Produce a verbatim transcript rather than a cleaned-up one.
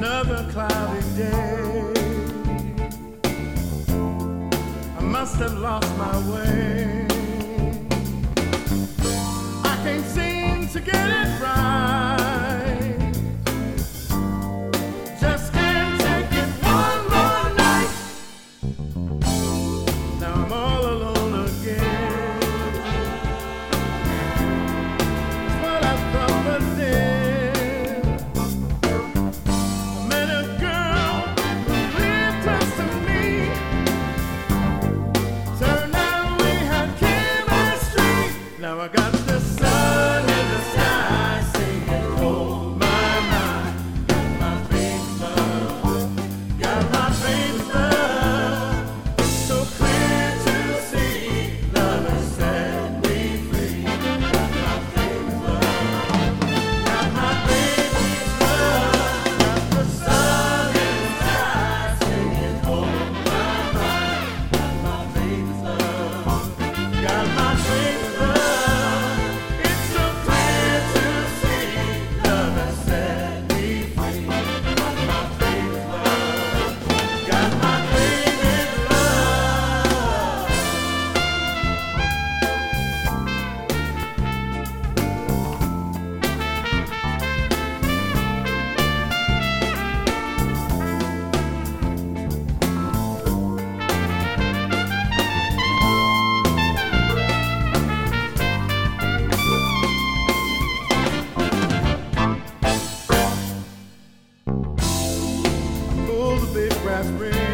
another cloudy day. I must have lost my way. I can't seem to get it right. Just can't take it one more night. Now I'm all alone again. It's what I thought, but then now I got the sun in the sky singing, oh my, my, got my baby's love, got my baby's love. It's so clear to see, love has set me free. Got my baby's love, got my baby's love, got the sun in the sky singing, oh my, my, got my baby's love, got my baby's love. Brass ring.